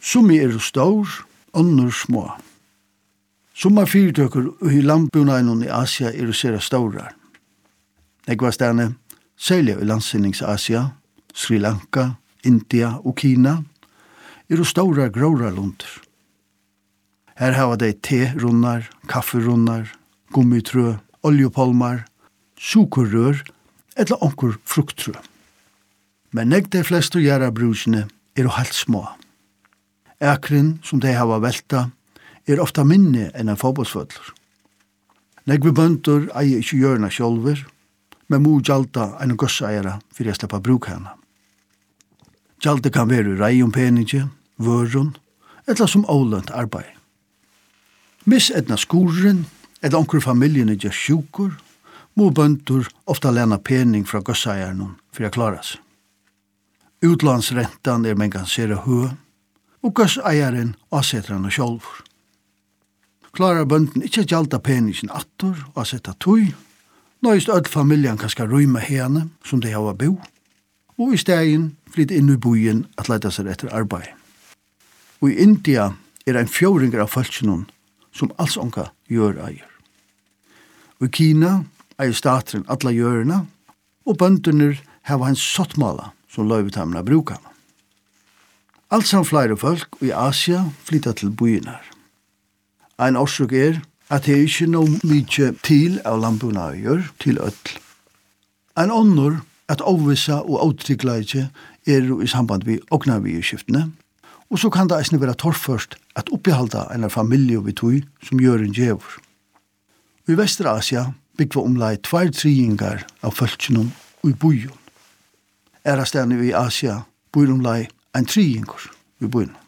Summi stor, annur små. Sommar fyrtøkker i landbunainen i Asia sera stora. Nekvastane, særlig i landsinningsasia, Sri Lanka, India og Kina, stora grårarlunder. Her hava de te-runnar, kafferunnar, gummitrø, oljepolmar, sukerrør, eller onkur frukttrø. Men de fleste gjærabrusene helt små. Ekren som de hava velta ofta minne enn en fotbollsfødler. Negve bønder eier ikke gjørna sjolver, men må gjalda en gosseiere for å slippe bruk henne. Gjalda kan være rei peninge, vøren, eller som ålønt arbeid. Miss etna skoren, eller onkur familjene gjør sjukur, må bønder ofta lena pening fra gosseieren for å klare seg. Utlandsrentan mengan sere hø, og gosseieren avsetter han sjolver. Klarar bønden ikke gjalda peningen attor og setta tøy, nøyst öll familjan kan skal røyma hene som de hava bo, og i stegen flytt inn i bojen at leita seg etter arbeid. Og i India en fjøringer av falskjennom som alls onka gjør eier. Og i Kina eier stateren alla gjørene, og bønderner hava en sottmala som løyvetamna brukar. Allsam flere folk i Asia flytta til bojenar. Ein årsøk at det ikke noe mykje til av landbunaier til ødel. Ein ånder at ovvisa og avtryggleidje i samband med ognaviskiftene, og så kan det eisne være torrførst at oppihalda en familie vi tog som gjør en djevor. I Vesterasia bygde omlai 2 tredjedelar av folkene i bojen. Erastene i Asia bor omlai 1 tredjedel i bojen.